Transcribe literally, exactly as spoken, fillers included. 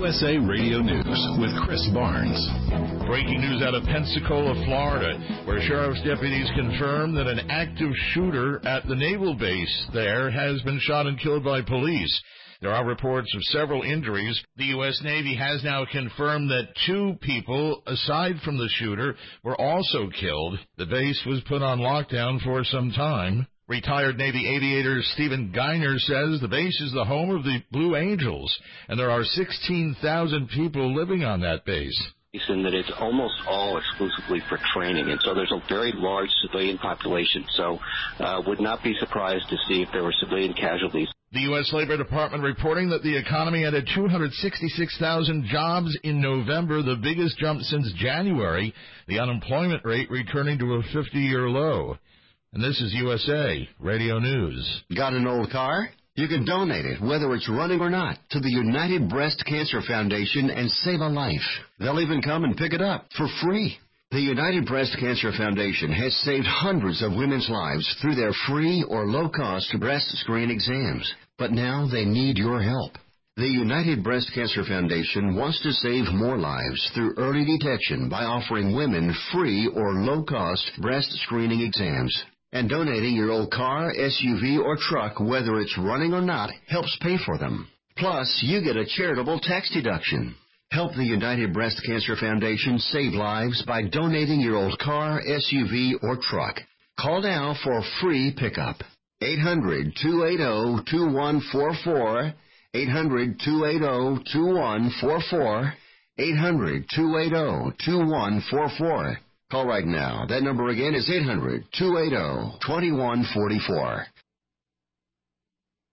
U S A Radio News with Chris Barnes. Breaking news out of Pensacola, Florida, where sheriff's deputies confirm that an active shooter at the naval base there has been shot and killed by police. There are reports of several injuries. The U S Navy has now confirmed that two people, aside from the shooter, were also killed. The base was put on lockdown for some time. Retired Navy aviator Stephen Geiner says the base is the home of the Blue Angels, and there are sixteen thousand people living on that base. And that it's almost all exclusively for training, and so there's a very large civilian population, so uh, would not be surprised to see if there were civilian casualties. The U S Labor Department reporting that the economy added two hundred sixty-six thousand jobs in November, the biggest jump since January, the unemployment rate returning to a fifty-year low. And this is U S A Radio News. Got an old car? You can donate it, whether it's running or not, to the United Breast Cancer Foundation and save a life. They'll even come and pick it up for free. The United Breast Cancer Foundation has saved hundreds of women's lives through their free or low-cost breast screen exams. But now they need your help. The United Breast Cancer Foundation wants to save more lives through early detection by offering women free or low-cost breast screening exams. And donating your old car, S U V, or truck, whether it's running or not, helps pay for them. Plus, you get a charitable tax deduction. Help the United Breast Cancer Foundation save lives by donating your old car, S U V, or truck. Call now for a free pickup. eight hundred, two eight zero, two one four four, eight hundred, two eight zero, two one four four, eight hundred, two eight zero, two one four four. Call right now. That number again is eight hundred, two eight zero, two one four four.